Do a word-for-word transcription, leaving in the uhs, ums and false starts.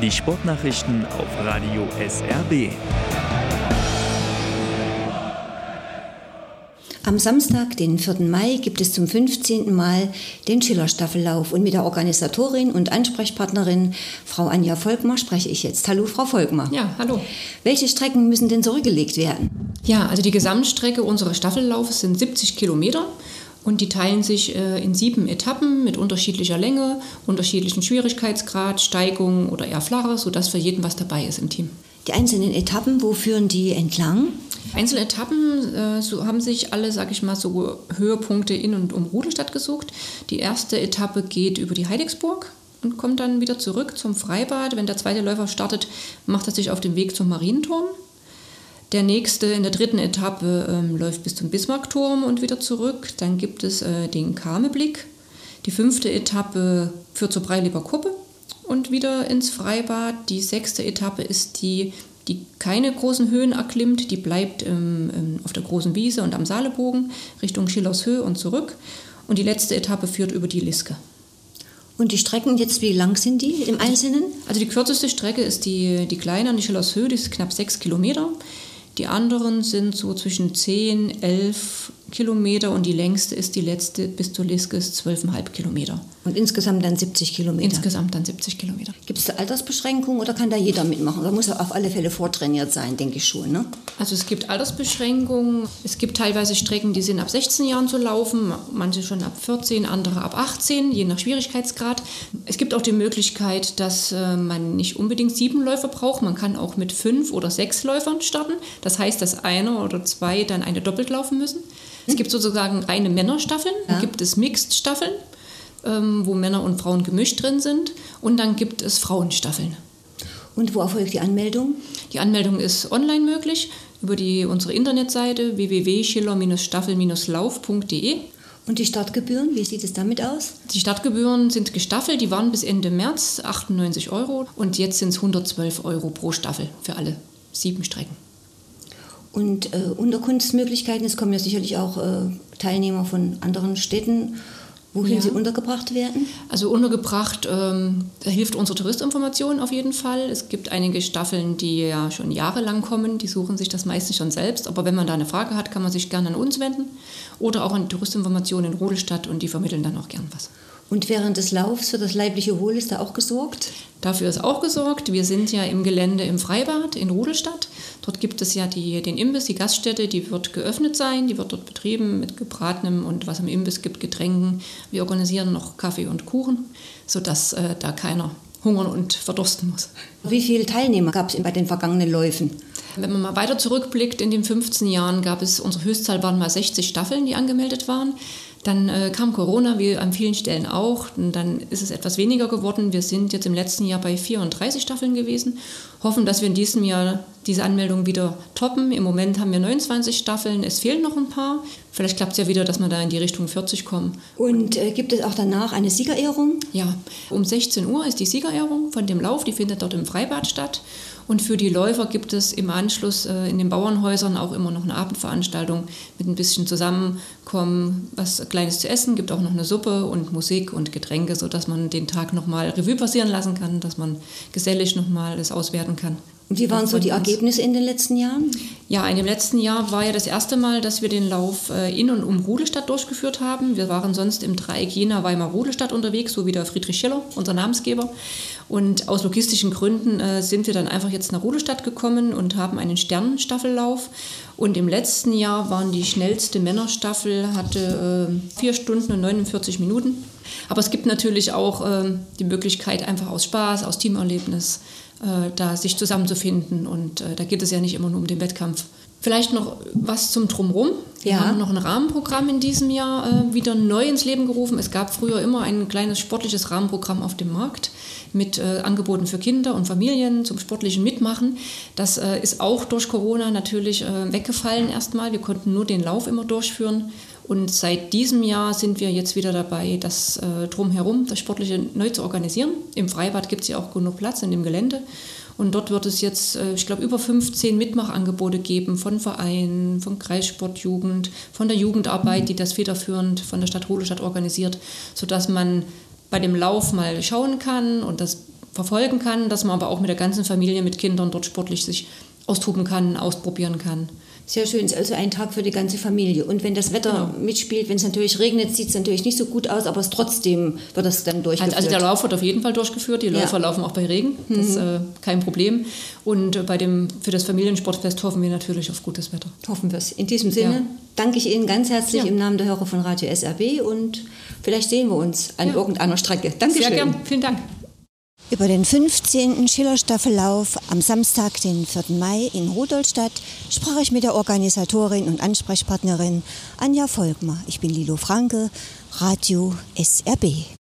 Die Sportnachrichten auf Radio S R B. Am Samstag, den vierten Mai, gibt es zum fünfzehnten Mal den Schiller-Staffellauf. Und mit der Organisatorin und Ansprechpartnerin, Frau Anja Volkmar, spreche ich jetzt. Hallo, Frau Volkmar. Ja, hallo. Welche Strecken müssen denn zurückgelegt werden? Ja, also die Gesamtstrecke unseres Staffellaufes sind siebzig Kilometer. Und die teilen sich äh, in sieben Etappen mit unterschiedlicher Länge, unterschiedlichen Schwierigkeitsgrad, Steigung oder eher flacher, sodass für jeden was dabei ist im Team. Die einzelnen Etappen, wo führen die entlang? Einzelne Etappen äh, so haben sich alle, sag ich mal, so Höhepunkte in und um Rudolstadt gesucht. Die erste Etappe geht über die Heidigsburg und kommt dann wieder zurück zum Freibad. Wenn der zweite Läufer startet, macht er sich auf den Weg zum Marienturm. Der nächste in der dritten Etappe ähm, läuft bis zum Bismarckturm und wieder zurück. Dann gibt es äh, den Kameblick. Die fünfte Etappe führt zur Breilieber Kuppe und wieder ins Freibad. Die sechste Etappe ist die, die keine großen Höhen erklimmt. Die bleibt ähm, ähm, auf der großen Wiese und am Saalebogen Richtung Schillershöhe und zurück. Und die letzte Etappe führt über die Liske. Und die Strecken jetzt, wie lang sind die im Einzelnen? Also die kürzeste Strecke ist die, die kleine an die Schillershöhe, die ist knapp sechs Kilometer. Die anderen sind so zwischen zehn, elf Kilometer und die längste ist die letzte bis zur Liske ist zwölf Komma fünf Kilometer. Und insgesamt dann siebzig Kilometer? Insgesamt dann siebzig Kilometer. Gibt es da Altersbeschränkungen oder kann da jeder mitmachen? Oder muss er auf alle Fälle vortrainiert sein, denke ich schon, ne? Also es gibt Altersbeschränkungen. Es gibt teilweise Strecken, die sind ab sechzehn Jahren zu laufen, manche schon ab vierzehn, andere ab achtzehn, je nach Schwierigkeitsgrad. Es gibt auch die Möglichkeit, dass äh, man nicht unbedingt sieben Läufer braucht. Man kann auch mit fünf oder sechs Läufern starten. Das heißt, dass einer oder zwei dann eine doppelt laufen müssen. Es gibt sozusagen reine Männerstaffeln, ja. Dann gibt es Mixed-Staffeln, ähm, wo Männer und Frauen gemischt drin sind. Und dann gibt es Frauenstaffeln. Und wo erfolgt die Anmeldung? Die Anmeldung ist online möglich über die, unsere Internetseite w w w punkt schiller staffel lauf punkt d e. Und die Startgebühren, wie sieht es damit aus? Die Startgebühren sind gestaffelt, die waren bis Ende März achtundneunzig Euro und jetzt sind es hundertzwölf Euro pro Staffel für alle sieben Strecken. Und äh, Unterkunftsmöglichkeiten, es kommen ja sicherlich auch äh, Teilnehmer von anderen Städten, wohin ja. sie untergebracht werden? Also untergebracht, ähm, da hilft unsere Touristinformation auf jeden Fall. Es gibt einige Staffeln, die ja schon jahrelang kommen, die suchen sich das meistens schon selbst. Aber wenn man da eine Frage hat, kann man sich gerne an uns wenden oder auch an die Touristinformation in Rudolstadt und die vermitteln dann auch gern was. Und während des Laufs für das leibliche Wohl ist da auch gesorgt? Dafür ist auch gesorgt. Wir sind ja im Gelände im Freibad in Rudolstadt. Dort gibt es ja die, den Imbiss, die Gaststätte, die wird geöffnet sein. Die wird dort betrieben mit gebratenem und was im Imbiss gibt, Getränken. Wir organisieren noch Kaffee und Kuchen, sodass äh, da keiner hungern und verdursten muss. Wie viele Teilnehmer gab es bei den vergangenen Läufen? Wenn man mal weiter zurückblickt, in den fünfzehn Jahren gab es, unsere Höchstzahl waren mal sechzig Staffeln, die angemeldet waren. Dann äh, kam Corona, wie an vielen Stellen auch, und dann ist es etwas weniger geworden. Wir sind jetzt im letzten Jahr bei vierunddreißig Staffeln gewesen, hoffen, dass wir in diesem Jahr diese Anmeldung wieder toppen. Im Moment haben wir neunundzwanzig Staffeln, es fehlen noch ein paar. Vielleicht klappt es ja wieder, dass wir da in die Richtung vierzig kommen. Und äh, gibt es auch danach eine Siegerehrung? Ja, um sechzehn Uhr ist die Siegerehrung von dem Lauf, die findet dort im Freibad statt. Und für die Läufer gibt es im Anschluss äh, in den Bauernhäusern auch immer noch eine Abendveranstaltung mit ein bisschen Zusammenkommen, was Kleines zu essen, gibt auch noch eine Suppe und Musik und Getränke, sodass man den Tag nochmal Revue passieren lassen kann, dass man gesellig nochmal das auswerten kann. Und wie waren so die Ergebnisse in den letzten Jahren? Ja, in dem letzten Jahr war ja das erste Mal, dass wir den Lauf äh, in und um Rudolstadt durchgeführt haben. Wir waren sonst im Dreieck Jena, Weimar, Rudolstadt unterwegs, so wie der Friedrich Schiller, unser Namensgeber. Und aus logistischen Gründen äh, sind wir dann einfach jetzt nach Rudolstadt gekommen und haben einen Sternenstaffellauf. Und im letzten Jahr waren die schnellste Männerstaffel, hatte äh, vier Stunden und neunundvierzig Minuten. Aber es gibt natürlich auch äh, die Möglichkeit, einfach aus Spaß, aus Teamerlebnis, äh, da sich zusammenzufinden. Und äh, da geht es ja nicht immer nur um den Wettkampf. Vielleicht noch was zum Drumherum. Wir ja. haben noch ein Rahmenprogramm in diesem Jahr äh, wieder neu ins Leben gerufen. Es gab früher immer ein kleines sportliches Rahmenprogramm auf dem Markt mit äh, Angeboten für Kinder und Familien zum sportlichen Mitmachen. Das äh, ist auch durch Corona natürlich äh, weggefallen erstmal. Wir konnten nur den Lauf immer durchführen. Und seit diesem Jahr sind wir jetzt wieder dabei, das äh, Drumherum, das Sportliche neu zu organisieren. Im Freibad gibt es ja auch genug Platz in dem Gelände. Und dort wird es jetzt, ich glaube, über fünfzehn Mitmachangebote geben von Vereinen, von Kreissportjugend, von der Jugendarbeit, die das federführend von der Stadt Rudolstadt organisiert, sodass man bei dem Lauf mal schauen kann und das verfolgen kann, dass man aber auch mit der ganzen Familie, mit Kindern dort sportlich sich austoben kann, ausprobieren kann. Sehr schön, ist also ein Tag für die ganze Familie. Und wenn das Wetter genau. mitspielt, wenn es natürlich regnet, sieht es natürlich nicht so gut aus, aber es trotzdem wird das dann durchgeführt. Also der Lauf wird auf jeden Fall durchgeführt. Die Läufer ja. laufen auch bei Regen, das ist äh, kein Problem. Und bei dem, für das Familiensportfest hoffen wir natürlich auf gutes Wetter. Hoffen wir es. In diesem Sinne ja. danke ich Ihnen ganz herzlich ja. im Namen der Hörer von Radio S R B und vielleicht sehen wir uns an ja. irgendeiner Strecke. Dankeschön. Sehr gern, vielen Dank. Über den fünfzehnten Schillerstaffellauf am Samstag, den vierten Mai in Rudolstadt, sprach ich mit der Organisatorin und Ansprechpartnerin Anja Volkmar. Ich bin Lilo Franke, Radio S R B.